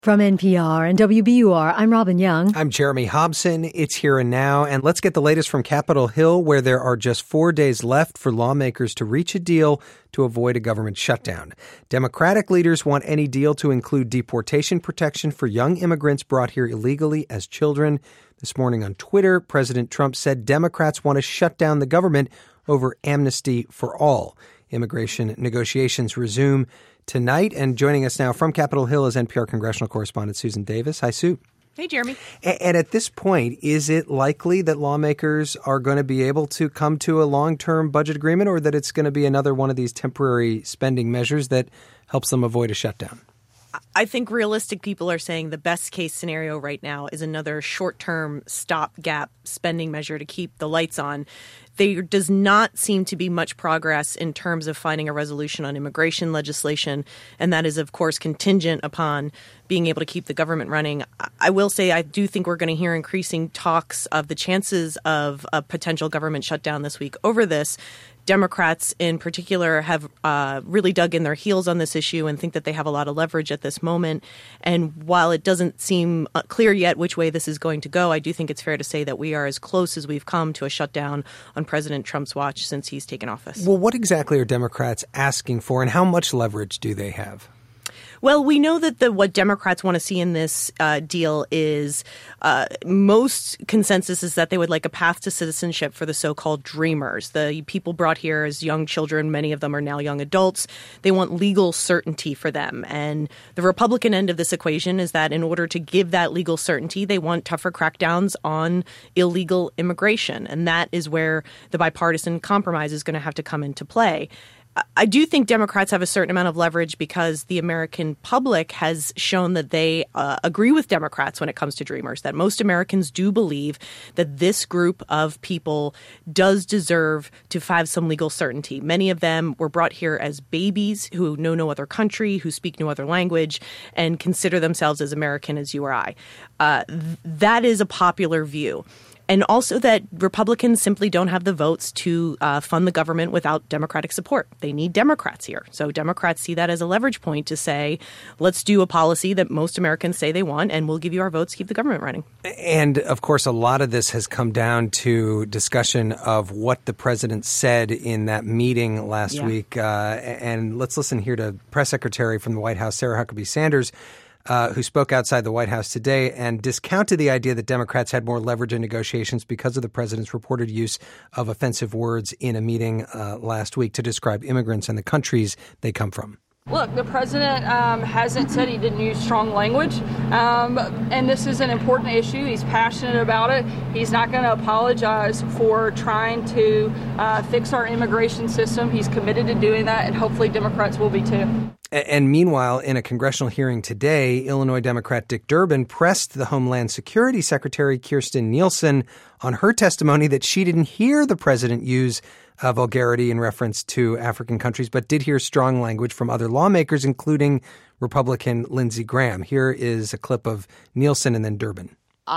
From NPR and WBUR, I'm Robin Young. I'm Jeremy Hobson. It's Here and Now, and let's get the latest from Capitol Hill, where there are just 4 days left for lawmakers to reach a deal to avoid a government shutdown. Democratic leaders want any deal to include deportation protection for young immigrants brought here illegally as children. This morning on Twitter, President Trump said Democrats want to shut down the government over amnesty for all. Immigration negotiations resume tonight, and joining us now from Capitol Hill is NPR congressional correspondent Susan Davis. Hi, Sue. Hey, Jeremy. And at this point, is it likely that lawmakers are going to be able to come to a long-term budget agreement, or that it's going to be another one of these temporary spending measures that helps them avoid a shutdown? I think realistic people are saying the best case scenario right now is another short-term stopgap spending measure to keep the lights on. There does not seem to be much progress in terms of finding a resolution on immigration legislation, and that is, of course, contingent upon being able to keep the government running. I will say I do think we're going to hear increasing talks of the chances of a potential government shutdown this week over this. Democrats in particular have really dug in their heels on this issue and think that they have a lot of leverage at this moment. And while it doesn't seem clear yet which way this is going to go, I do think it's fair to say that we are as close as we've come to a shutdown on President Trump's watch since he's taken office. Well, what exactly are Democrats asking for, and how much leverage do they have? Well, we know that what Democrats want to see in this deal is most consensus is that they would like a path to citizenship for the so-called dreamers, the people brought here as young children. Many of them are now young adults. They want legal certainty for them. And the Republican end of this equation is that in order to give that legal certainty, they want tougher crackdowns on illegal immigration. And that is where the bipartisan compromise is going to have to come into play. I do think Democrats have a certain amount of leverage because the American public has shown that they agree with Democrats when it comes to dreamers, that most Americans do believe that this group of people does deserve to have some legal certainty. Many of them were brought here as babies who know no other country, who speak no other language, and consider themselves as American as you or I. That is a popular view. And also that Republicans simply don't have the votes to fund the government without Democratic support. They need Democrats here. So Democrats see that as a leverage point to say, let's do a policy that most Americans say they want, and we'll give you our votes to keep the government running. And, of course, a lot of this has come down to discussion of what the president said in that meeting last week. And let's listen here to Press Secretary from the White House, Sarah Huckabee Sanders, who spoke outside the White House today and discounted the idea that Democrats had more leverage in negotiations because of the president's reported use of offensive words in a meeting last week to describe immigrants and the countries they come from. Look, the president hasn't said he didn't use strong language, and this is an important issue. He's passionate about it. He's not going to apologize for trying to fix our immigration system. He's committed to doing that, and hopefully Democrats will be too. And meanwhile, in a congressional hearing today, Illinois Democrat Dick Durbin pressed the Homeland Security Secretary Kirstjen Nielsen on her testimony that she didn't hear the president use vulgarity in reference to African countries, but did hear strong language from other lawmakers, including Republican Lindsey Graham. Here is a clip of Nielsen and then Durbin.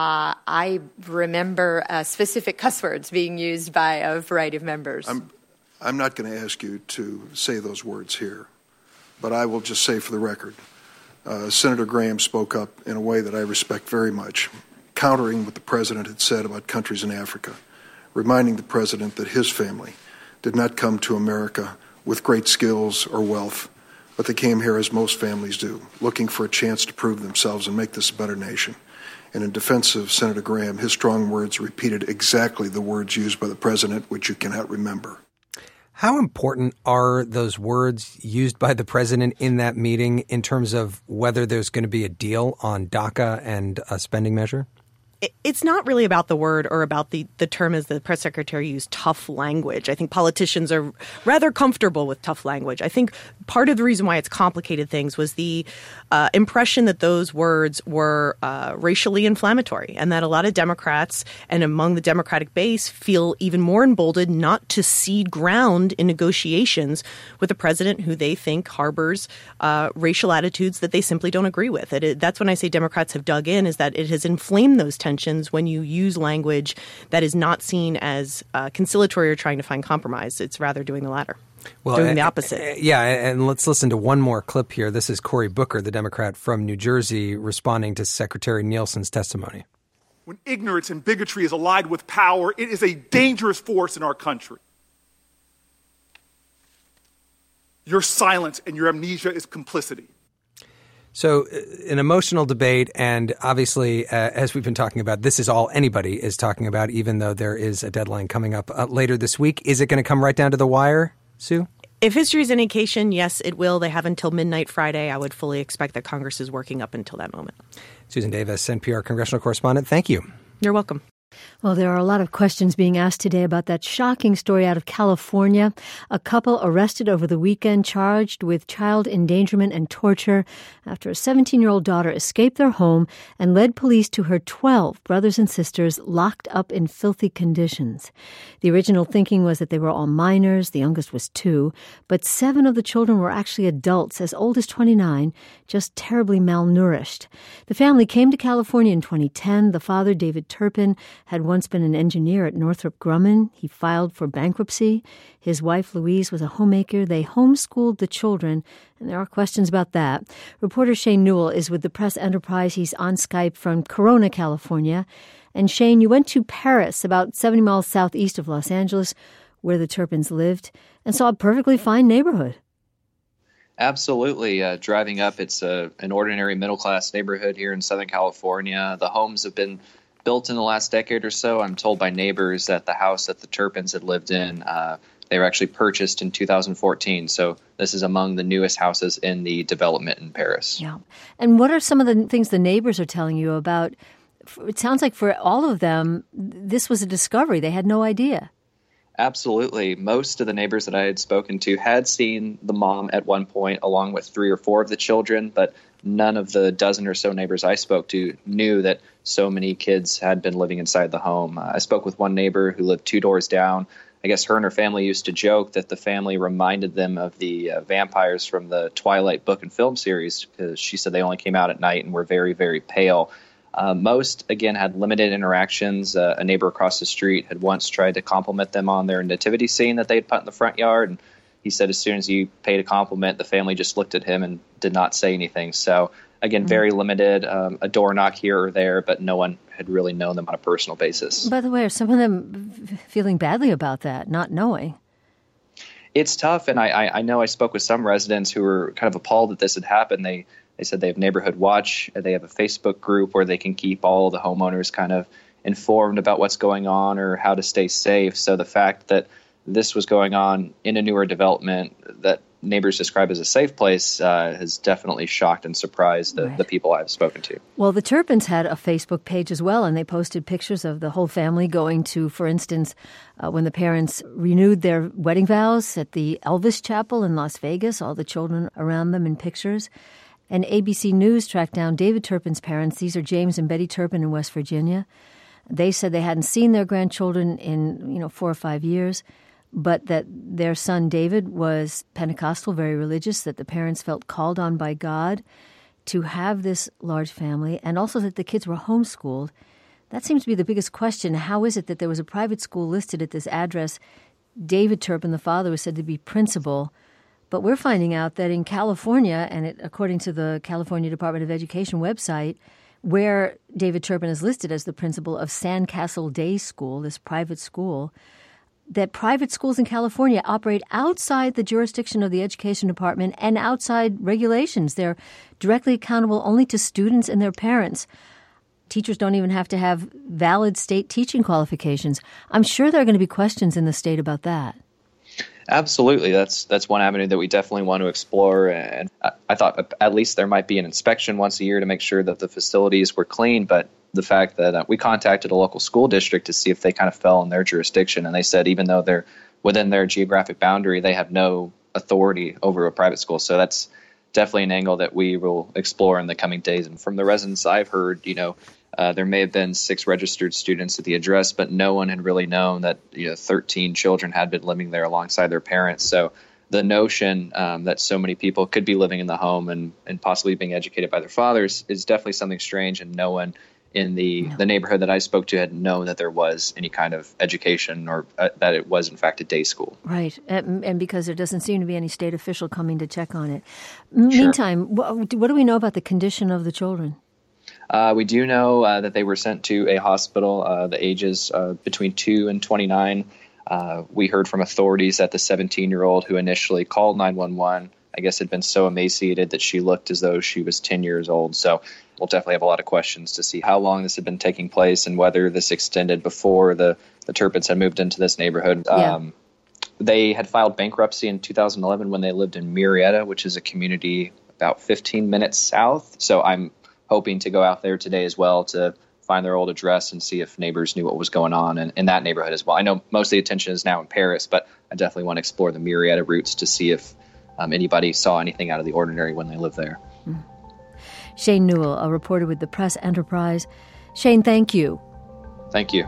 I remember specific cuss words being used by a variety of members. I'm not going to ask you to say those words here, but I will just say for the record, Senator Graham spoke up in a way that I respect very much, countering what the president had said about countries in Africa, reminding the president that his family did not come to America with great skills or wealth, but they came here as most families do, looking for a chance to prove themselves and make this a better nation. And in defense of Senator Graham, his strong words repeated exactly the words used by the president, which you cannot remember. How important are those words used by the president in that meeting in terms of whether there's going to be a deal on DACA and a spending measure? It's not really about the word or about the term, as the press secretary used, tough language. I think politicians are rather comfortable with tough language. I think part of the reason why it's complicated things was the impression that those words were racially inflammatory, and that a lot of Democrats and among the Democratic base feel even more emboldened not to cede ground in negotiations with a president who they think harbors racial attitudes that they simply don't agree with. That's when I say Democrats have dug in, is that it has inflamed those tensions when you use language that is not seen as conciliatory or trying to find compromise. It's rather doing the latter. doing the opposite. Yeah, and let's listen to one more clip here. This is Cory Booker, the Democrat from New Jersey, responding to Secretary Nielsen's testimony. When ignorance and bigotry is allied with power, it is a dangerous force in our country. Your silence and your amnesia is complicity. So an emotional debate, and obviously, as we've been talking about, this is all anybody is talking about, even though there is a deadline coming up later this week. Is it going to come right down to the wire, Sue? If history is any indication, yes, it will. They have until midnight Friday. I would fully expect that Congress is working up until that moment. Susan Davis, NPR congressional correspondent, thank you. You're welcome. Well, there are a lot of questions being asked today about that shocking story out of California. A couple arrested over the weekend charged with child endangerment and torture after a 17-year-old daughter escaped their home and led police to her 12 brothers and sisters locked up in filthy conditions. The original thinking was that they were all minors. The youngest was 2, but 7 of the children were actually adults as old as 29, just terribly malnourished. The family came to California in 2010. The father, David Turpin, had once been an engineer at Northrop Grumman. He filed for bankruptcy. His wife, Louise, was a homemaker. They homeschooled the children, and there are questions about that. Reporter Shane Newell is with the Press Enterprise. He's on Skype from Corona, California. And Shane, you went to Paris, about 70 miles southeast of Los Angeles, where the Turpins lived, and saw a perfectly fine neighborhood. Absolutely. Driving up, it's an ordinary middle-class neighborhood here in Southern California. The homes have been built in the last decade or so. I'm told by neighbors that the house that the Turpins had lived in, they were actually purchased in 2014. So this is among the newest houses in the development in Paris. Yeah. And what are some of the things the neighbors are telling you about? It sounds like for all of them, this was a discovery. They had no idea. Absolutely. Most of the neighbors that I had spoken to had seen the mom at one point, along with 3 or 4 of the children, but none of the dozen or so neighbors I spoke to knew that so many kids had been living inside the home. I spoke with one neighbor who lived 2 doors down. I guess her and her family used to joke that the family reminded them of the vampires from the Twilight book and film series, because she said they only came out at night and were very, very pale. Most, again, had limited interactions. A neighbor across the street had once tried to compliment them on their nativity scene that they had put in the front yard, and he said as soon as he paid a compliment, the family just looked at him and did not say anything. So, again, very limited, a door knock here or there, but no one had really known them on a personal basis. By the way, are some of them feeling badly about that, not knowing? It's tough, and I know I spoke with some residents who were kind of appalled that this had happened. They said they have Neighborhood Watch. They have a Facebook group where they can keep all the homeowners kind of informed about what's going on or how to stay safe. So the fact that this was going on in a newer development that neighbors describe as a safe place has definitely shocked and surprised the people I've spoken to. Well, the Turpins had a Facebook page as well, and they posted pictures of the whole family going to, for instance, when the parents renewed their wedding vows at the Elvis Chapel in Las Vegas, all the children around them in pictures. And ABC News tracked down David Turpin's parents. These are James and Betty Turpin in West Virginia. They said they hadn't seen their grandchildren in 4 or 5 years, but that their son David was Pentecostal, very religious, that the parents felt called on by God to have this large family, and also that the kids were homeschooled. That seems to be the biggest question. How is it that there was a private school listed at this address? David Turpin, the father, was said to be principal. But we're finding out that in California, and according to the California Department of Education website, where David Turpin is listed as the principal of Sandcastle Day School, this private school, that private schools in California operate outside the jurisdiction of the Education Department and outside regulations. They're directly accountable only to students and their parents. Teachers don't even have to have valid state teaching qualifications. I'm sure there are going to be questions in the state about that. Absolutely. That's one avenue that we definitely want to explore. And I thought at least there might be an inspection once a year to make sure that the facilities were clean. But the fact that we contacted a local school district to see if they kind of fell in their jurisdiction. And they said even though they're within their geographic boundary, they have no authority over a private school. So that's definitely an angle that we will explore in the coming days. And from the residents I've heard, there may have been 6 registered students at the address, but no one had really known that 13 children had been living there alongside their parents. So the notion that so many people could be living in the home and possibly being educated by their fathers is definitely something strange, and no one in the neighborhood that I spoke to had known that there was any kind of education or that it was, in fact, a day school. Right. And because there doesn't seem to be any state official coming to check on it. Meantime, what do we know about the condition of the children? We do know that they were sent to a hospital, the ages between 2 and 29. We heard from authorities that the 17-year-old who initially called 911, I guess, had been so emaciated that she looked as though she was 10 years old. So we'll definitely have a lot of questions to see how long this had been taking place and whether this extended before the Turpins had moved into this neighborhood. Yeah. They had filed bankruptcy in 2011 when they lived in Murrieta, which is a community about 15 minutes south. So I'm hoping to go out there today as well to find their old address and see if neighbors knew what was going on in that neighborhood as well. I know most of the attention is now in Paris, but I definitely want to explore the Murrieta routes to see if anybody saw anything out of the ordinary when they lived there. Shane Newell, a reporter with the Press Enterprise. Shane, thank you. Thank you.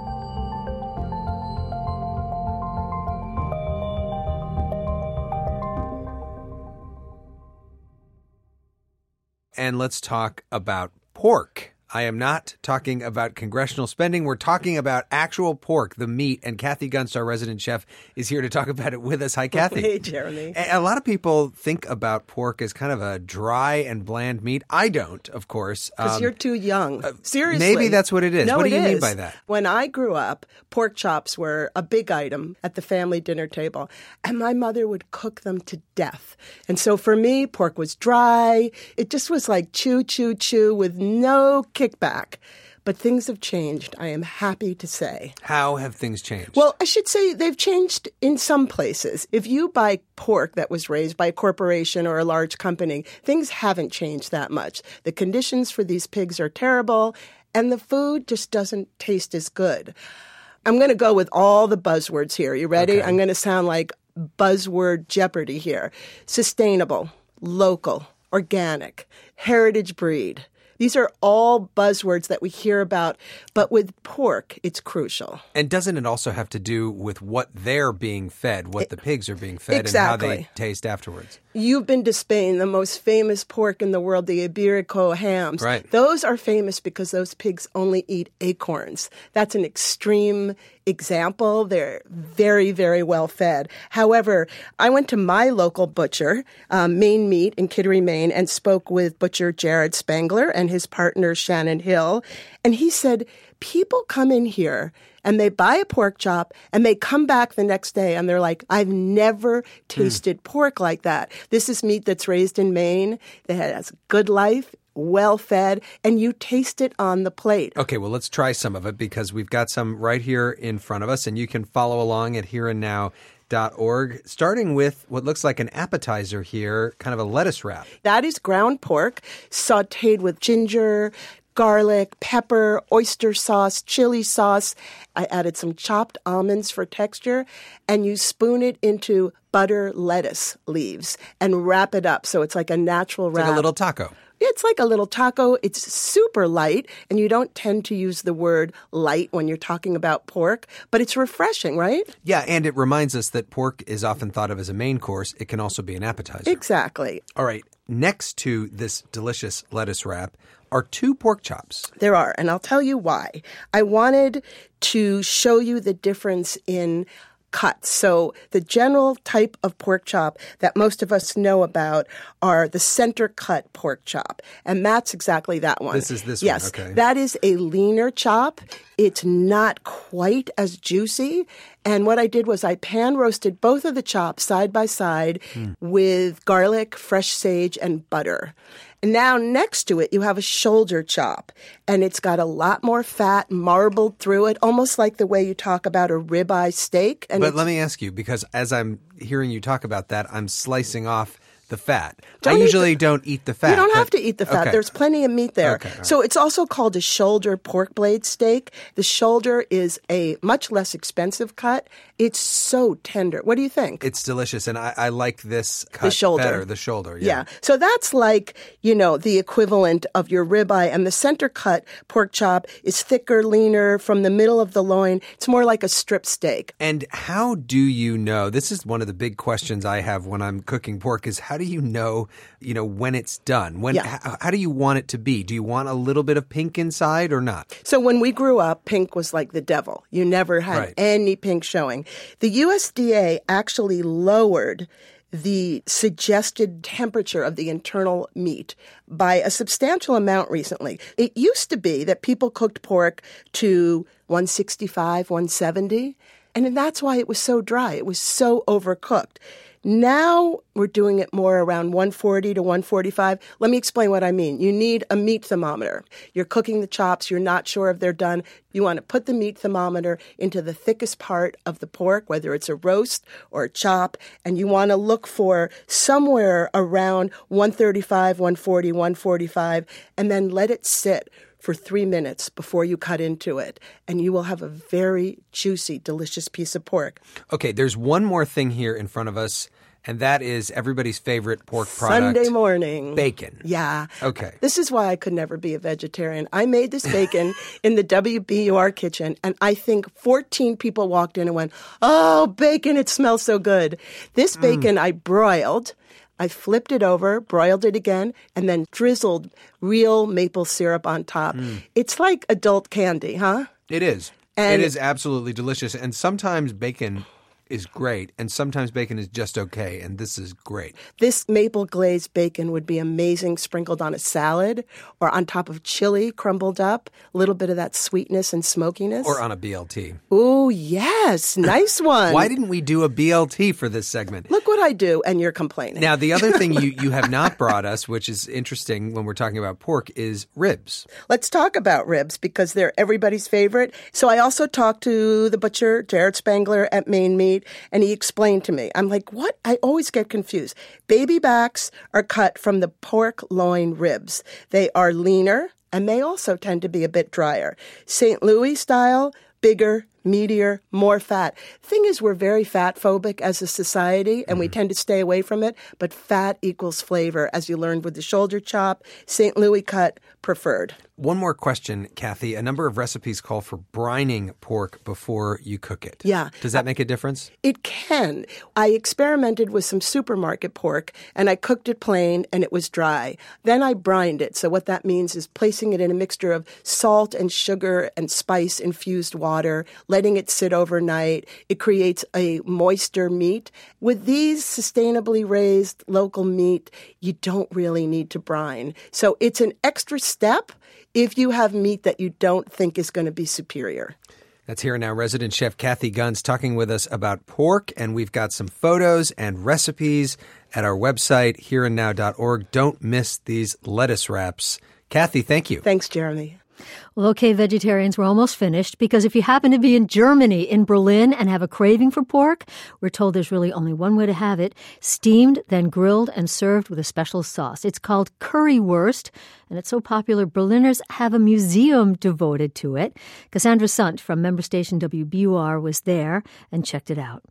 And let's talk about pork. I am not talking about congressional spending. We're talking about actual pork, the meat. And Kathy Gunst, our resident chef, is here to talk about it with us. Hi, Kathy. Hey, Jeremy. A lot of people think about pork as kind of a dry and bland meat. I don't, of course. Because you're too young. Seriously. Maybe that's what it is. No, what do you mean by that? When I grew up, pork chops were a big item at the family dinner table. And my mother would cook them to death. And so for me, pork was dry. It just was like chew, chew, chew with no kickback. But things have changed, I am happy to say. How have things changed? Well, I should say they've changed in some places. If you buy pork that was raised by a corporation or a large company, things haven't changed that much. The conditions for these pigs are terrible, and the food just doesn't taste as good. I'm going to go with all the buzzwords here. You ready? Okay. I'm going to sound like buzzword Jeopardy here. Sustainable, local, organic, heritage breed. These are all buzzwords that we hear about, but with pork, it's crucial. And doesn't it also have to do with what they're being fed, what the pigs are being fed, exactly. and how they taste afterwards? You've been to Spain, the most famous pork in the world, the Iberico hams. Right. Those are famous because those pigs only eat acorns. That's an extreme example. They're very, very well fed. However, I went to my local butcher, Maine Meat in Kittery, Maine, and spoke with butcher Jared Spangler and his partner Shannon Hill. And he said, people come in here and they buy a pork chop and they come back the next day and they're like, I've never tasted pork like that. This is meat that's raised in Maine that has good life, well fed, and you taste it on the plate. Okay, well, let's try some of it because we've got some right here in front of us, and you can follow along at hereandnow.org, starting with what looks like an appetizer here, kind of a lettuce wrap. That is ground pork sauteed with ginger, garlic, pepper, oyster sauce, chili sauce. I added some chopped almonds for texture, and you spoon it into butter lettuce leaves and wrap it up so it's like a natural wrap. Like a little taco. It's like a little taco. It's super light, and you don't tend to use the word light when you're talking about pork, but it's refreshing, right? Yeah, and it reminds us that pork is often thought of as a main course. It can also be an appetizer. Exactly. All right, next to this delicious lettuce wrap are 2 pork chops. There are, and I'll tell you why. I wanted to show you the difference in cuts. So the general type of pork chop that most of us know about are the center cut pork chop. And that's exactly that one. This is this yes, one, okay. That is a leaner chop. It's not quite as juicy. And what I did was I pan roasted both of the chops side by side with garlic, fresh sage, and butter. And now next to it, you have a shoulder chop, and it's got a lot more fat marbled through it, almost like the way you talk about a ribeye steak. And but let me ask you, because as I'm hearing you talk about that, I'm slicing off the fat. I usually don't eat the fat. You don't have to eat the fat. Okay. There's plenty of meat there. Okay, so it's also called a shoulder pork blade steak. The shoulder is a much less expensive cut. It's so tender. What do you think? It's delicious, and I like this cut the shoulder. better, the shoulder. Yeah. So that's like, the equivalent of your ribeye, and the center cut pork chop is thicker, leaner, from the middle of the loin. It's more like a strip steak. And how do you know, this is one of the big questions I have when I'm cooking pork, is how how do you know, when it's done? How do you want it to be? Do you want a little bit of pink inside or not? So when we grew up, pink was like the devil. You never had any pink showing. The USDA actually lowered the suggested temperature of the internal meat by a substantial amount recently. It used to be that people cooked pork to 165, 170, and that's why it was so dry. It was so overcooked. Now we're doing it more around 140 to 145. Let me explain what I mean. You need a meat thermometer. You're cooking the chops. You're not sure if they're done. You want to put the meat thermometer into the thickest part of the pork, whether it's a roast or a chop, and you want to look for somewhere around 135, 140, 145, and then let it sit for 3 minutes before you cut into it, and you will have a very juicy, delicious piece of pork. Okay, there's one more thing here in front of us, and that is everybody's favorite pork product. Sunday morning. Bacon. Yeah. Okay. This is why I could never be a vegetarian. I made this bacon in the WBUR kitchen, and I think 14 people walked in and went, "Oh, bacon, it smells so good." This bacon I broiled. I flipped it over, broiled it again, and then drizzled real maple syrup on top. It's like adult candy, huh? It is. It is absolutely delicious. And sometimes bacon is great, and sometimes bacon is just okay, and this is great. This maple glazed bacon would be amazing sprinkled on a salad or on top of chili crumbled up, a little bit of that sweetness and smokiness. Or on a BLT. Ooh, yes. Nice one. Why didn't we do a BLT for this segment? Look what I do, and you're complaining. Now, the other thing you have not brought us, which is interesting when we're talking about pork, is ribs. Let's talk about ribs because they're everybody's favorite. So I also talked to the butcher, Jared Spangler at Maine Meat, and he explained to me. I'm like, what? I always get confused. Baby backs are cut from the pork loin ribs. They are leaner, and they also tend to be a bit drier. St. Louis style, bigger, meatier, more fat. Thing is, we're very fat phobic as a society, and we tend to stay away from it, but fat equals flavor, as you learned with the shoulder chop. St. Louis cut, preferred. One more question, Kathy. A number of recipes call for brining pork before you cook it. Yeah. Does that make a difference? It can. I experimented with some supermarket pork, and I cooked it plain, and it was dry. Then I brined it. So what that means is placing it in a mixture of salt and sugar and spice-infused water, letting it sit overnight. It creates a moister meat. With these sustainably raised local meat, you don't really need to brine. So it's an extra step if you have meat that you don't think is going to be superior. That's Here and Now resident chef Kathy Gunz talking with us about pork, and we've got some photos and recipes at our website, hereandnow.org. Don't miss these lettuce wraps. Kathy, thank you. Thanks, Jeremy. Well, okay, vegetarians, we're almost finished because if you happen to be in Germany, in Berlin, and have a craving for pork, we're told there's really only one way to have it: steamed, then grilled and served with a special sauce. It's called currywurst, and it's so popular Berliners have a museum devoted to it. Cassandra Sant from member station WBUR was there and checked it out.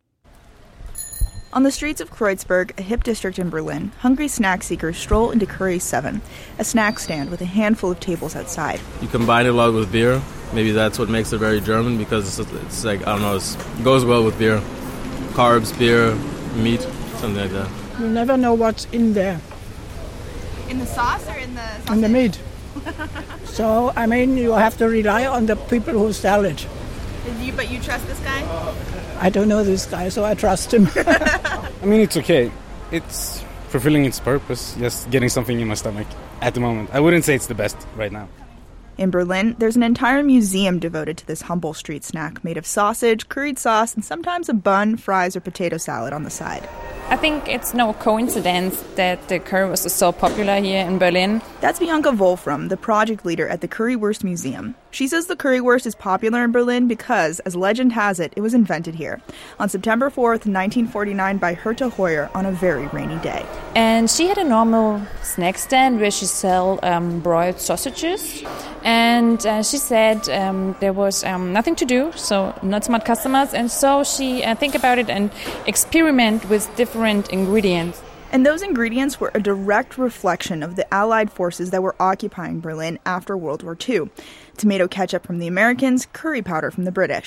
On the streets of Kreuzberg, a hip district in Berlin, hungry snack seekers stroll into Curry 7, a snack stand with a handful of tables outside. You combine it a lot with beer. Maybe that's what makes it very German, because it's like, I don't know, it goes well with beer. Carbs, beer, meat, something like that. You never know what's in there. In the sauce or in the sausage? In the meat. So, I mean, you have to rely on the people who sell it. But you trust this guy? I don't know this guy, so I trust him. I mean, it's okay. It's fulfilling its purpose, just getting something in my stomach at the moment. I wouldn't say it's the best right now. In Berlin, there's an entire museum devoted to this humble street snack made of sausage, curried sauce, and sometimes a bun, fries, or potato salad on the side. I think it's no coincidence that the currywurst is so popular here in Berlin. That's Bianca Wolfram, the project leader at the Currywurst Museum. She says the currywurst is popular in Berlin because, as legend has it, it was invented here on September 4th, 1949 by Herta Heuer on a very rainy day. And she had a normal snack stand where she sold broiled sausages. And she said there was nothing to do, so not smart customers. And so she think about it and experiment with different ingredients. And those ingredients were a direct reflection of the Allied forces that were occupying Berlin after World War II. Tomato ketchup from the Americans, curry powder from the British.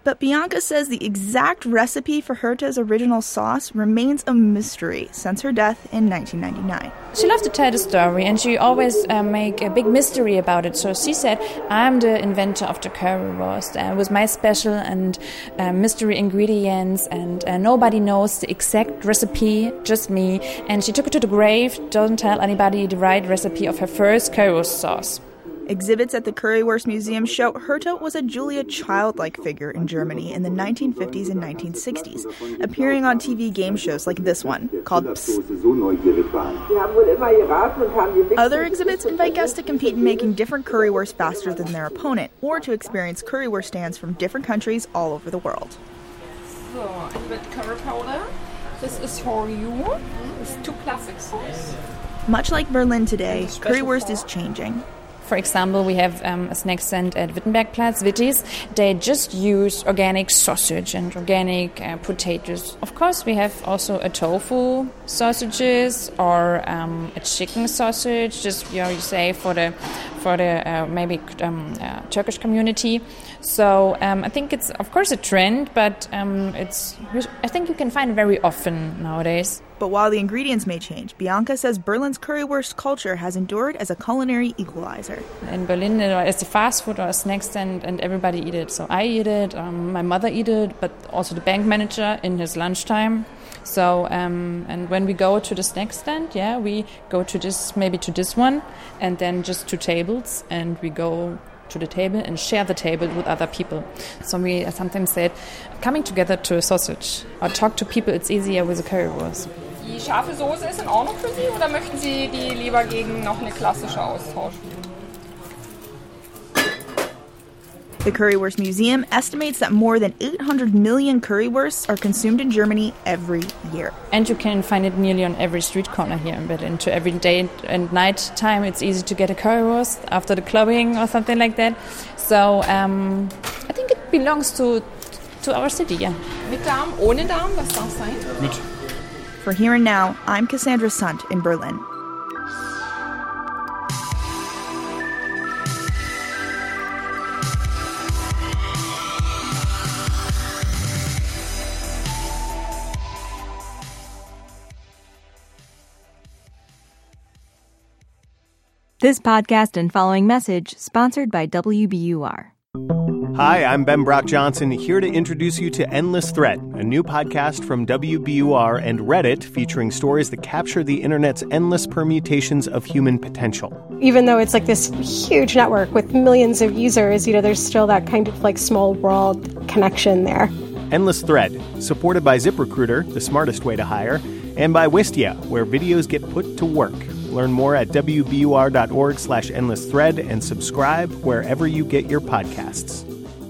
But Bianca says the exact recipe for Herta's original sauce remains a mystery since her death in 1999. She loved to tell the story, and she always make a big mystery about it. So she said, I'm the inventor of the currywurst with my special and mystery ingredients, and nobody knows the exact recipe, just me. And she took it to the grave, doesn't tell anybody the right recipe of her first currywurst sauce. Exhibits at the Currywurst Museum show Herta was a Julia Child-like figure in Germany in the 1950s and 1960s, appearing on TV game shows like this one, called Psst. Other exhibits invite guests to compete in making different currywurst faster than their opponent, or to experience currywurst stands from different countries all over the world. So, ein bit curry powder. This is for you. It's 2 classic sauce. Much like Berlin today, currywurst is changing. For example, we have a snack stand at Wittenbergplatz, Wittis. They just use organic sausage and organic potatoes. Of course, we have also a tofu sausages or a chicken sausage, just you say for the maybe Turkish community. So I think it's of course a trend, but I think you can find it very often nowadays. But while the ingredients may change, Bianca says Berlin's currywurst culture has endured as a culinary equalizer. In Berlin, it's a fast food or a snack stand, and everybody eat it. So I eat it, my mother eat it, but also the bank manager in his lunchtime. So and when we go to the snack stand, we go to this one, and then just 2 tables, and we go to the table and share the table with other people. So we sometimes said, coming together to a sausage or talk to people, it's easier with a currywurst. Die scharfe Soße ist in Ordnung für Sie oder möchten Sie die lieber gegen noch eine klassische austauschen? The Currywurst Museum estimates that more than 800 million currywursts are consumed in Germany every year. And you can find it nearly on every street corner here in Berlin. To every day and night time, it's easy to get a currywurst after the clubbing or something like that. So I think it belongs to our city, yeah. Mit Darm, ohne Darm, was darf sein? Mit. For Here and Now, I'm Cassandra Sant in Berlin. This podcast and following message sponsored by WBUR. Hi, I'm Ben Brock Johnson, here to introduce you to Endless Thread, a new podcast from WBUR and Reddit featuring stories that capture the internet's endless permutations of human potential. Even though it's like this huge network with millions of users, there's still that kind of like small world connection there. Endless Thread, supported by ZipRecruiter, the smartest way to hire, and by Wistia, where videos get put to work. Learn more at wbur.org/endlessthread and subscribe wherever you get your podcasts.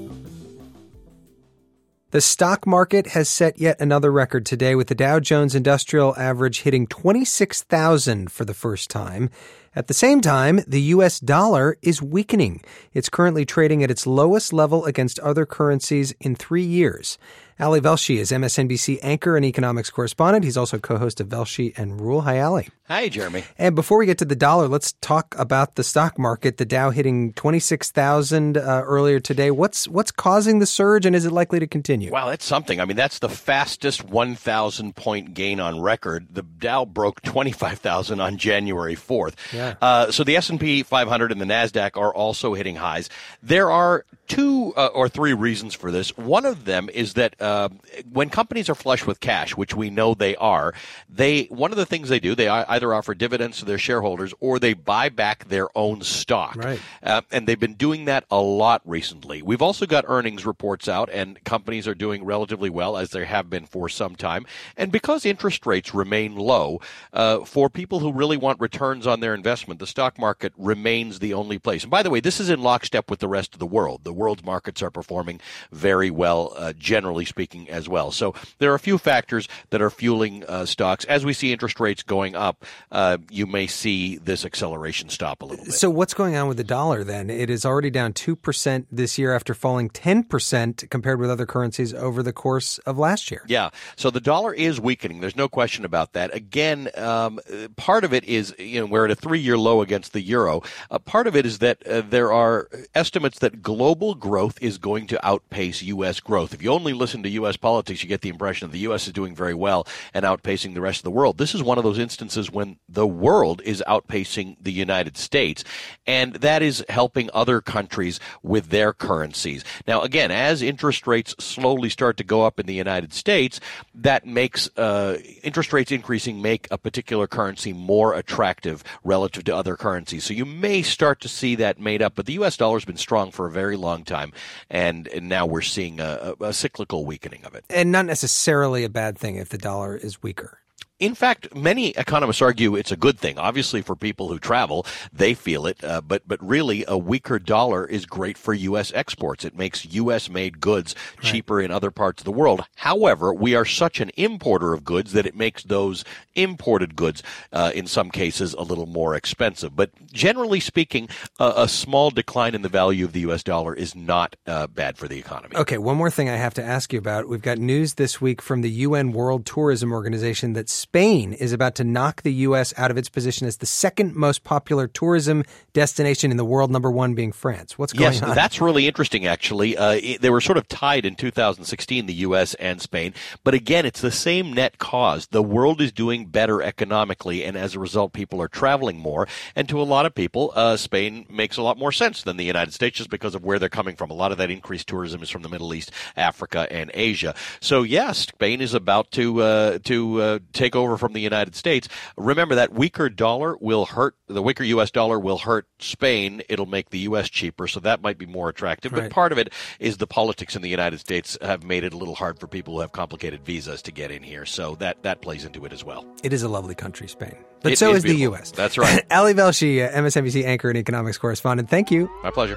The stock market has set yet another record today, with the Dow Jones Industrial Average hitting 26,000 for the first time. At the same time, the U.S. dollar is weakening. It's currently trading at its lowest level against other currencies in 3 years. Ali Velshi is MSNBC anchor and economics correspondent. He's also co-host of Velshi and Rule. Hi, Ali. Hi, Jeremy. And before we get to the dollar, let's talk about the stock market. The Dow hitting 26,000 earlier today. What's causing the surge, and is it likely to continue? Well, it's something. I mean, that's the fastest 1,000-point gain on record. The Dow broke 25,000 on January 4th. Yeah. So the S&P 500 and the NASDAQ are also hitting highs. There are 2 or 3 reasons for this. One of them is that when companies are flush with cash, which we know they are, one of the things they do, they either offer dividends to their shareholders or they buy back their own stock. Right. And they've been doing that a lot recently. We've also got earnings reports out, and companies are doing relatively well, as they have been for some time. And because interest rates remain low, for people who really want returns on their investment, the stock market remains the only place. And by the way, this is in lockstep with the rest of the world. The world's markets are performing very well, generally speaking. speaking, as well. So there are a few factors that are fueling stocks. As we see interest rates going up, you may see this acceleration stop a little bit. So what's going on with the dollar then? It is already down 2% this year after falling 10% compared with other currencies over the course of last year. Yeah. So the dollar is weakening. There's no question about that. Again, part of it is, we're at a 3-year low against the euro. Part of it is that there are estimates that global growth is going to outpace U.S. growth. If you only listen to U.S. politics, you get the impression that the U.S. is doing very well and outpacing the rest of the world. This is one of those instances when the world is outpacing the United States, and that is helping other countries with their currencies. Now, again, as interest rates slowly start to go up in the United States, that makes interest rates increasing make a particular currency more attractive relative to other currencies. So you may start to see that made up, but the U.S. dollar has been strong for a very long time, and now we're seeing a cyclical weakening of it. And not necessarily a bad thing if the dollar is weaker. In fact, many economists argue it's a good thing. Obviously, for people who travel, they feel it. But really, a weaker dollar is great for U.S. exports. It makes U.S.-made goods cheaper in other parts of the world. However, we are such an importer of goods that it makes those imported goods, in some cases, a little more expensive. But generally speaking, a small decline in the value of the U.S. dollar is not bad for the economy. Okay, one more thing I have to ask you about. We've got news this week from the UN World Tourism Organization that Spain is about to knock the U.S. out of its position as the second most popular tourism destination in the world, number one being France. What's going on? Yes, that's really interesting, actually. They were sort of tied in 2016, the U.S. and Spain. But again, it's the same net cause. The world is doing better economically, and as a result, people are traveling more. And to a lot of people, Spain makes a lot more sense than the United States just because of where they're coming from. A lot of that increased tourism is from the Middle East, Africa, and Asia. So, yes, Spain is about to take over from the United States. Remember, that weaker dollar will hurt, the weaker U.S. dollar will hurt Spain. It'll make the U.S. cheaper, so that might be more attractive. But part of it is the politics in the United States have made it a little hard for people who have complicated visas to get in here, so that plays into it as well. It is a lovely country, Spain. But so is the U.S. That's right. Ali Velshi, MSNBC anchor and economics correspondent, thank you. My pleasure.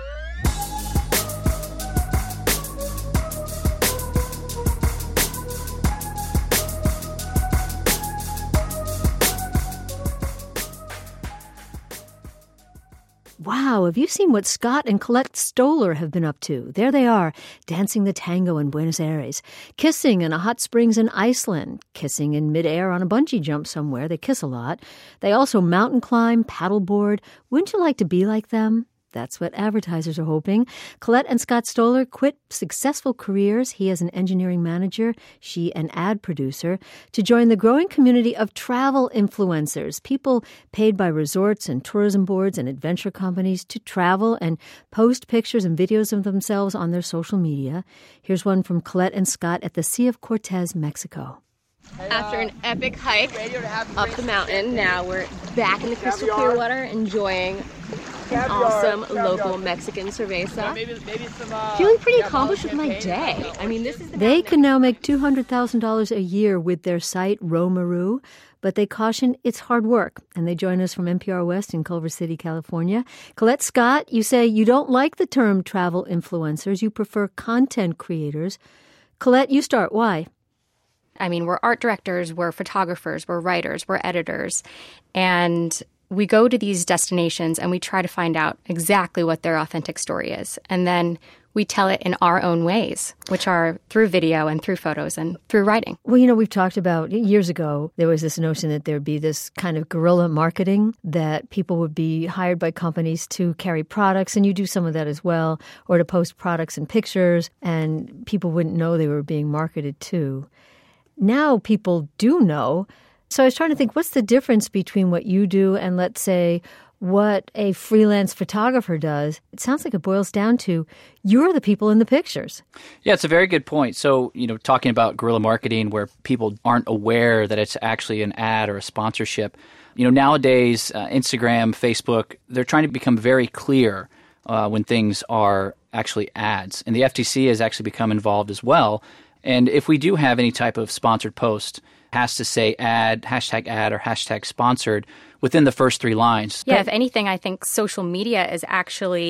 Wow, have you seen what Scott and Colette Stoller have been up to? There they are, dancing the tango in Buenos Aires, kissing in a hot springs in Iceland, kissing in midair on a bungee jump somewhere. They kiss a lot. They also mountain climb, paddleboard. Wouldn't you like to be like them? That's what advertisers are hoping. Colette and Scott Stoller quit successful careers, he as an engineering manager, she an ad producer, to join the growing community of travel influencers, people paid by resorts and tourism boards and adventure companies to travel and post pictures and videos of themselves on their social media. Here's one from Colette and Scott at the Sea of Cortez, Mexico. After an epic hike up the mountain, now we're back in the crystal clear water enjoying awesome local Mexican cerveza. Feeling pretty accomplished with my day. I mean, this is They can now make $200,000 a year with their site, Romaru, but they caution it's hard work. And they join us from NPR West in Culver City, California. Colette Scott, you say you don't like the term travel influencers. You prefer content creators. Colette, you start. Why? I mean, we're art directors, we're photographers, we're writers, we're editors, and we go to these destinations and we try to find out exactly what their authentic story is. And then we tell it in our own ways, which are through video and through photos and through writing. Well, you know, we've talked about years ago, there was this notion that there'd be this kind of guerrilla marketing, that people would be hired by companies to carry products, and you do some of that as well, or to post products and pictures, and people wouldn't know they were being marketed to. Now people do know. So I was trying to think, what's the difference between what you do and, let's say, what a freelance photographer does? It sounds like it boils down to you're the people in the pictures. Yeah, it's a very good point. So, you know, talking about guerrilla marketing where people aren't aware that it's actually an ad or a sponsorship. You know, nowadays, Instagram, Facebook, they're trying to become very clear when things are actually ads. And the FTC has actually become involved as well. And if we do have any type of sponsored post, it has to say ad or hashtag sponsored within the first 3 lines. Yeah, if anything, I think social media is actually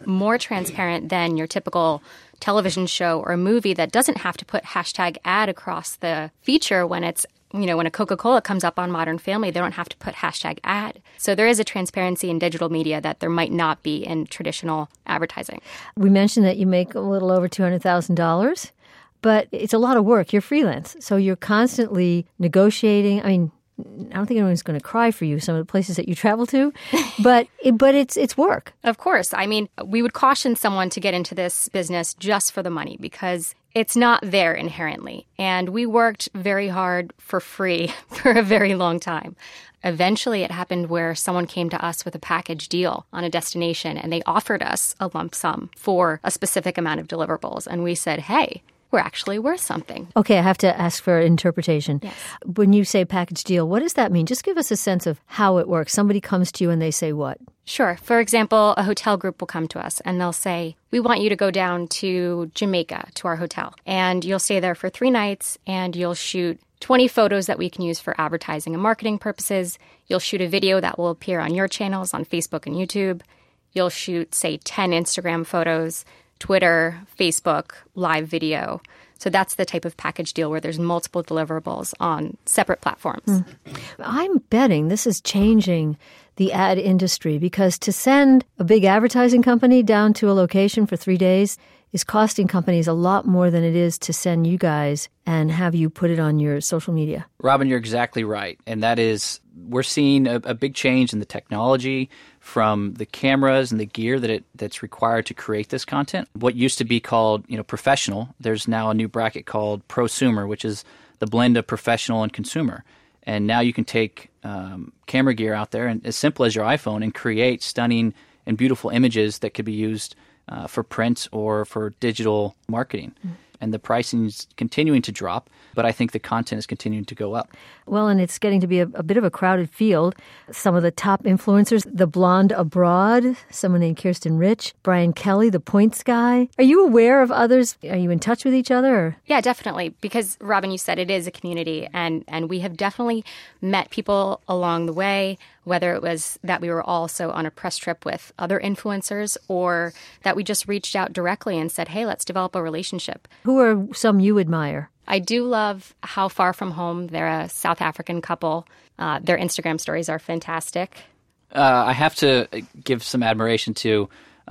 more transparent than your typical television show or a movie that doesn't have to put hashtag ad across the feature when it's, when a Coca-Cola comes up on Modern Family, they don't have to put hashtag ad. So there is a transparency in digital media that there might not be in traditional advertising. We mentioned that you make a little over $200,000, but it's a lot of work. You're freelance, so you're constantly negotiating. I mean, I don't think anyone's going to cry for you, some of the places that you travel to, but it's work. Of course. I mean, we would caution someone to get into this business just for the money because it's not there inherently. And we worked very hard for free for a very long time. Eventually, it happened where someone came to us with a package deal on a destination, and they offered us a lump sum for a specific amount of deliverables. And we said, hey, we're actually worth something. Okay, I have to ask for interpretation. Yes. When you say package deal, what does that mean? Just give us a sense of how it works. Somebody comes to you and they say what? Sure. For example, a hotel group will come to us and they'll say, we want you to go down to Jamaica to our hotel. And you'll stay there for 3 nights and you'll shoot 20 photos that we can use for advertising and marketing purposes. You'll shoot a video that will appear on your channels on Facebook and YouTube. You'll shoot, say, 10 Instagram photos, Twitter, Facebook, live video. So that's the type of package deal where there's multiple deliverables on separate platforms. I'm betting this is changing the ad industry because to send a big advertising company down to a location for 3 days is costing companies a lot more than it is to send you guys and have you put it on your social media. Robin, you're exactly right. And that is, we're seeing a big change in the technology from the cameras and the gear that's required to create this content. What used to be called, professional, there's now a new bracket called prosumer, which is the blend of professional and consumer. And now you can take camera gear out there and as simple as your iPhone and create stunning and beautiful images that could be used for print or for digital marketing. And the pricing is continuing to drop, but I think the content is continuing to go up. Well, and it's getting to be a bit of a crowded field. Some of the top influencers, the Blonde Abroad, someone named Kirsten Rich, Brian Kelly, the Points Guy. Are you aware of others? Are you in touch with each other? Or? Yeah, definitely. Because, Robin, you said it is a community, and we have definitely met people along the way, whether it was that we were also on a press trip with other influencers or that we just reached out directly and said, hey, let's develop a relationship. Who are some you admire? I do love How Far From Home. They're a South African couple. Their Instagram stories are fantastic. I have to give some admiration to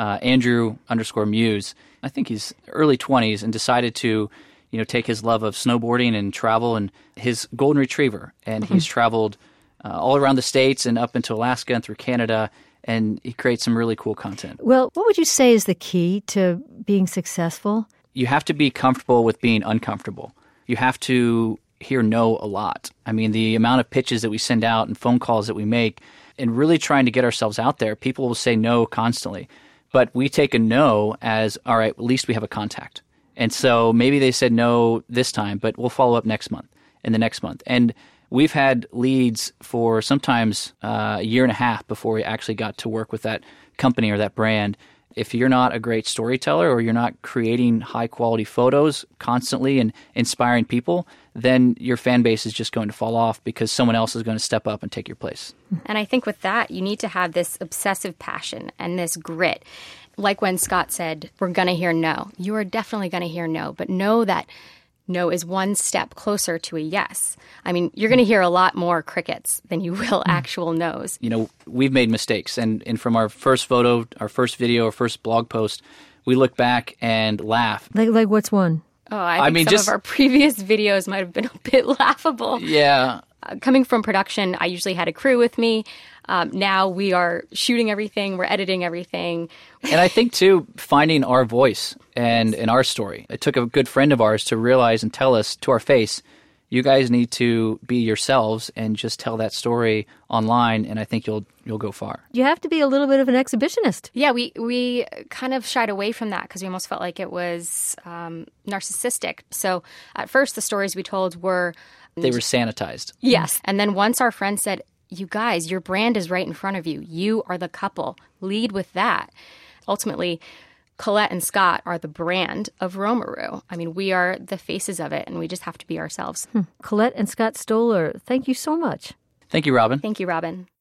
Andrew_Muse. I think he's early 20s and decided to, take his love of snowboarding and travel and his golden retriever. And he's traveled all around the States and up into Alaska and through Canada. And he creates some really cool content. Well, what would you say is the key to being successful? You have to be comfortable with being uncomfortable. You have to hear no a lot. I mean, the amount of pitches that we send out and phone calls that we make and really trying to get ourselves out there, people will say no constantly. But we take a no as, all right, at least we have a contact. And so maybe they said no this time, but we'll follow up next month and the next month. And we've had leads for sometimes a year and a half before we actually got to work with that company or that brand. If you're not a great storyteller or you're not creating high-quality photos constantly and inspiring people, then your fan base is just going to fall off because someone else is going to step up and take your place. And I think with that, you need to have this obsessive passion and this grit. Like when Scott said, we're going to hear no. You are definitely going to hear no, but know that no is one step closer to a yes. I mean, you're going to hear a lot more crickets than you will actual no's. We've made mistakes. And from our first photo, our first video, our first blog post, we look back and laugh. Like what's one? Oh, I think some of our previous videos might have been a bit laughable. Yeah. Coming from production, I usually had a crew with me. Now we are shooting everything. We're editing everything. And I think, too, finding our voice and our story. It took a good friend of ours to realize and tell us to our face, you guys need to be yourselves and just tell that story online, and I think you'll go far. You have to be a little bit of an exhibitionist. Yeah, we kind of shied away from that because we almost felt like it was narcissistic. So at first, the stories we told were... They were sanitized. Yes. And then once our friend said, you guys, your brand is right in front of you. You are the couple. Lead with that. Ultimately, Colette and Scott are the brand of Romaru. I mean, we are the faces of it, and we just have to be ourselves. Colette and Scott Stoller, thank you so much. Thank you, Robin. Thank you, Robin.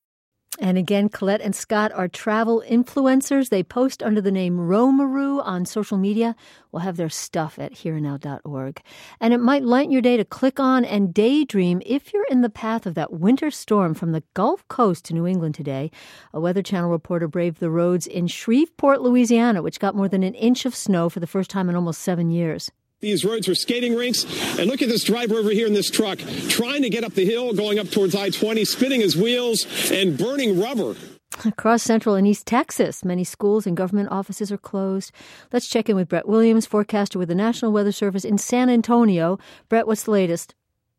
And again, Colette and Scott are travel influencers. They post under the name Romaroo on social media. We'll have their stuff at herenow.org. And it might lighten your day to click on and daydream if you're in the path of that winter storm from the Gulf Coast to New England today. A Weather Channel reporter braved the roads in Shreveport, Louisiana, which got more than an inch of snow for the first time in almost 7 years. These roads were skating rinks. And look at this driver over here in this truck trying to get up the hill, going up towards I-20, spinning his wheels and burning rubber. Across Central and East Texas, many schools and government offices are closed. Let's check in with Brett Williams, forecaster with the National Weather Service in San Antonio. Brett, what's the latest?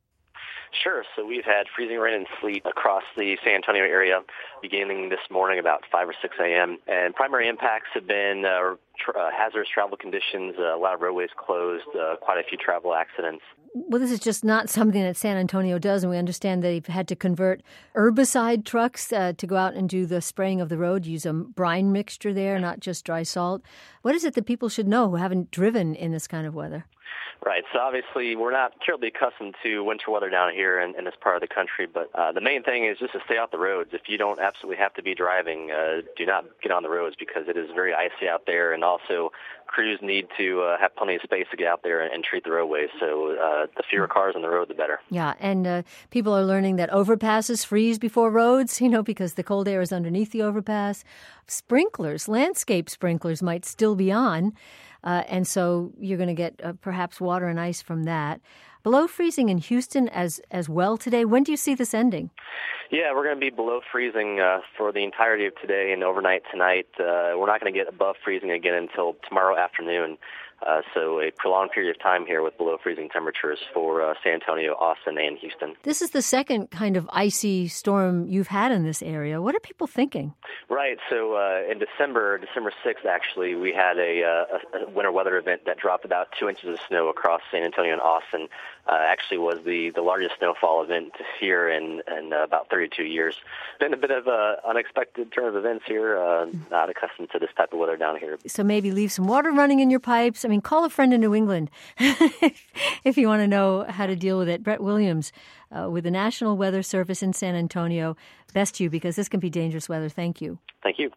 Sure. So we've had freezing rain and sleet across the San Antonio area beginning this morning about 5 or 6 a.m. And primary impacts have been hazardous travel conditions, a lot of roadways closed, quite a few travel accidents. Well, this is just not something that San Antonio does, and we understand they've had to convert herbicide trucks to go out and do the spraying of the road, use a brine mixture there, not just dry salt. What is it that people should know who haven't driven in this kind of weather? Right. So obviously we're not terribly accustomed to winter weather down here in this part of the country, but the main thing is just to stay off the roads. If you don't absolutely have to be driving, do not get on the roads because it is very icy out there, and also crews need to have plenty of space to get out there and treat the roadways. So the fewer cars on the road, the better. Yeah, and people are learning that overpasses freeze before roads, because the cold air is underneath the overpass. Sprinklers, landscape sprinklers might still be on. And so you're going to get perhaps water and ice from that. Below freezing in Houston as well today. When do you see this ending? Yeah, we're going to be below freezing for the entirety of today and overnight tonight. We're not going to get above freezing again until tomorrow afternoon. So a prolonged period of time here with below freezing temperatures for San Antonio, Austin, and Houston. This is the second kind of icy storm you've had in this area. What are people thinking? Right. So in December 6th, actually, we had a winter weather event that dropped about 2 inches of snow across San Antonio and Austin. Actually was the largest snowfall event here in about 32 years. Been a bit of an unexpected turn of events here, not accustomed to this type of weather down here. So maybe leave some water running in your pipes. Call a friend in New England if you want to know how to deal with it. Brett Williams with the National Weather Service in San Antonio. Best to you because this can be dangerous weather. Thank you. Thank you.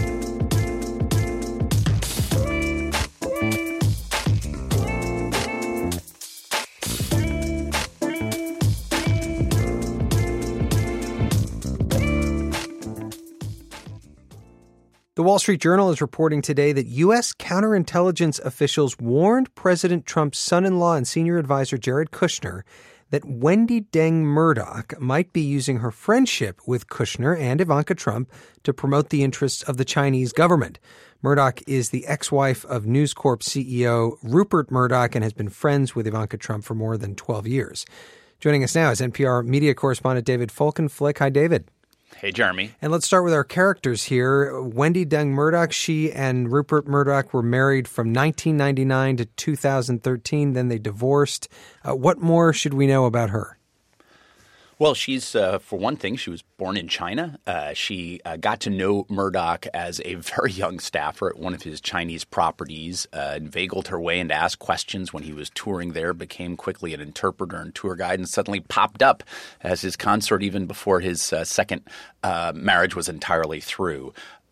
The Wall Street Journal is reporting today that U.S. counterintelligence officials warned President Trump's son-in-law and senior advisor Jared Kushner that Wendi Deng Murdoch might be using her friendship with Kushner and Ivanka Trump to promote the interests of the Chinese government. Murdoch is the ex-wife of News Corp CEO Rupert Murdoch and has been friends with Ivanka Trump for more than 12 years. Joining us now is NPR media correspondent David Folkenflik. Hi, David. Hey, Jeremy. And let's start with our characters here. Wendi Deng Murdoch, she and Rupert Murdoch were married from 1999 to 2013. Then they divorced. What more should we know about her? Well, she's, for one thing, she was born in China. She got to know Murdoch as a very young staffer at one of his Chinese properties, inveigled her way into ask questions when he was touring there, became quickly an interpreter and tour guide, and suddenly popped up as his consort even before his second marriage was entirely through.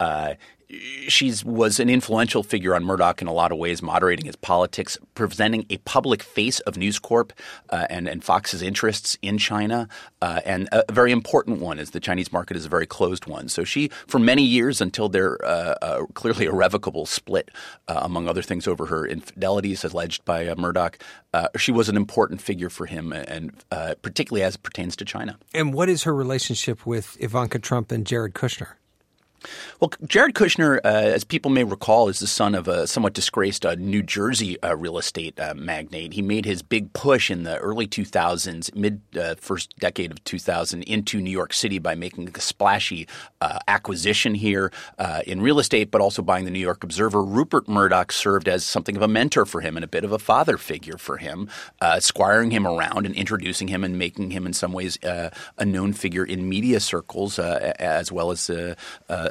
She was an influential figure on Murdoch in a lot of ways, moderating his politics, presenting a public face of News Corp and Fox's interests in China, and a very important one as the Chinese market is a very closed one. So she, for many years until their clearly irrevocable split, among other things over her infidelities alleged by Murdoch, she was an important figure for him, and particularly as it pertains to China. And what is her relationship with Ivanka Trump and Jared Kushner? Well, Jared Kushner, as people may recall, is the son of a somewhat disgraced New Jersey real estate magnate. He made his big push in the early 2000s, first decade of 2000, into New York City by making a splashy acquisition here in real estate, but also buying the New York Observer. Rupert Murdoch served as something of a mentor for him and a bit of a father figure for him, squiring him around and introducing him and making him in some ways a known figure in media circles, as well as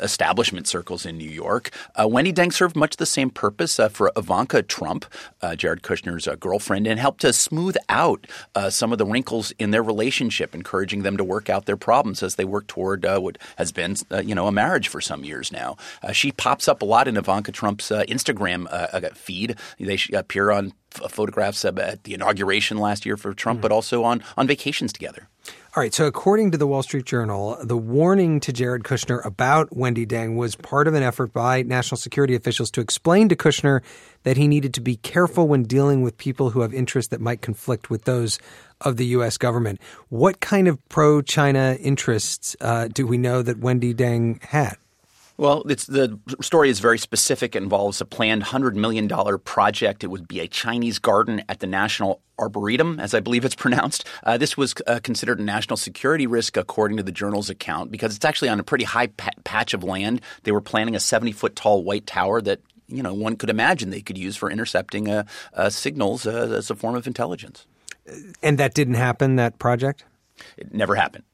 establishment circles in New York. Wendi Deng served much the same purpose for Ivanka Trump, Jared Kushner's girlfriend, and helped to smooth out some of the wrinkles in their relationship, encouraging them to work out their problems as they work toward what has been, a marriage for some years now. She pops up a lot in Ivanka Trump's Instagram feed. They appear on photographs at the inauguration last year for Trump, but also on vacations together. All right. So according to the Wall Street Journal, the warning to Jared Kushner about Wendi Deng was part of an effort by national security officials to explain to Kushner that he needed to be careful when dealing with people who have interests that might conflict with those of the U.S. government. What kind of pro-China interests do we know that Wendi Deng had? Well, the story is very specific. It involves a planned $100 million project. It would be a Chinese garden at the National Arboretum, as I believe it's pronounced. This was considered a national security risk, according to the Journal's account, because it's actually on a pretty high patch of land. They were planning a 70-foot tall white tower that one could imagine they could use for intercepting signals as a form of intelligence. And that didn't happen, that project? It never happened.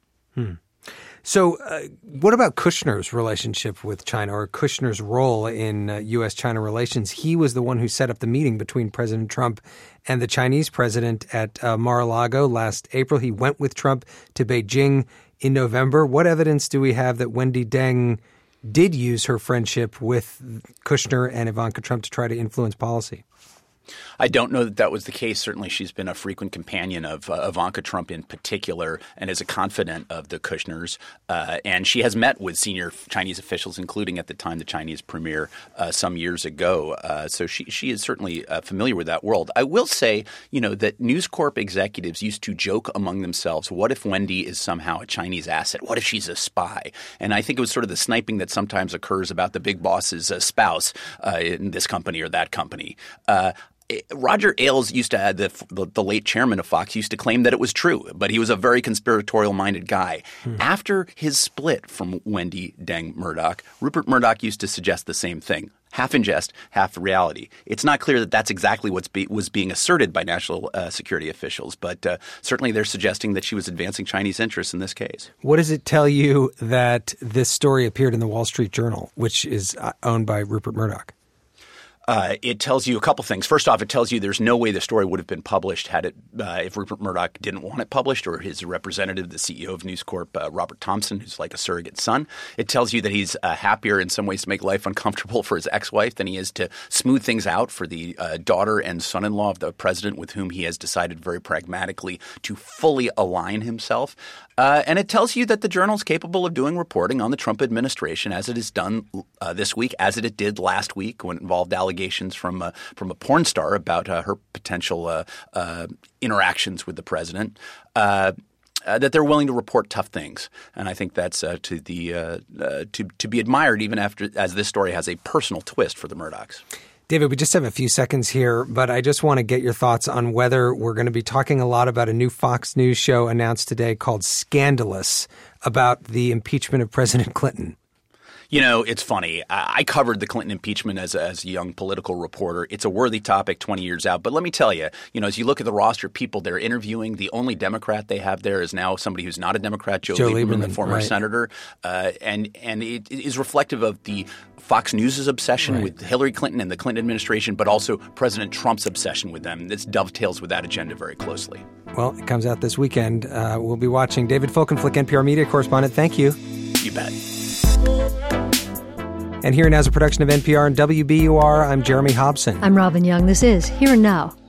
So what about Kushner's relationship with China, or Kushner's role in U.S.-China relations? He was the one who set up the meeting between President Trump and the Chinese president at Mar-a-Lago last April. He went with Trump to Beijing in November. What evidence do we have that Wendi Deng did use her friendship with Kushner and Ivanka Trump to try to influence policy? I don't know that was the case. Certainly, she's been a frequent companion of Ivanka Trump in particular, and is a confidant of the Kushners. And she has met with senior Chinese officials, including at the time the Chinese premier some years ago. So she is certainly familiar with that world. I will say, that News Corp executives used to joke among themselves, what if Wendi is somehow a Chinese asset? What if she's a spy? And I think it was sort of the sniping that sometimes occurs about the big boss's spouse in this company or that company. Roger Ailes used to add the late chairman of Fox used to claim that it was true, but he was a very conspiratorial-minded guy. After his split from Wendi Deng Murdoch, Rupert Murdoch used to suggest the same thing. Half in jest, half reality. It's not clear that that's exactly what was being asserted by national security officials, but certainly they're suggesting that she was advancing Chinese interests in this case. What does it tell you that this story appeared in the Wall Street Journal, which is owned by Rupert Murdoch? It tells you a couple things. First off, it tells you there's no way the story would have been published had it if Rupert Murdoch didn't want it published, or his representative, the CEO of News Corp, Robert Thompson, who's like a surrogate son. It tells you that he's happier in some ways to make life uncomfortable for his ex-wife than he is to smooth things out for the daughter and son-in-law of the president, with whom he has decided very pragmatically to fully align himself. And it tells you that the Journal's capable of doing reporting on the Trump administration, as it has done this week, as it did last week when it involved allegations from a porn star about her potential interactions with the president. That they're willing to report tough things, and I think that's to be admired, even as this story has a personal twist for the Murdochs. David, we just have a few seconds here, but I just want to get your thoughts on whether we're going to be talking a lot about a new Fox News show announced today called Scandalous about the impeachment of President Clinton. It's funny. I covered the Clinton impeachment as a young political reporter. It's a worthy topic 20 years out. But let me tell you, as you look at the roster of people they're interviewing, the only Democrat they have there is now somebody who's not a Democrat, Joe Lieberman, the former senator. And it is reflective of the Fox News' obsession with Hillary Clinton and the Clinton administration, but also President Trump's obsession with them. This dovetails with that agenda very closely. Well, it comes out this weekend. We'll be watching. David Folkenflik, NPR media correspondent. Thank you. You bet. And Here and Now is a production of NPR and WBUR. I'm Jeremy Hobson. I'm Robin Young. This is Here and Now.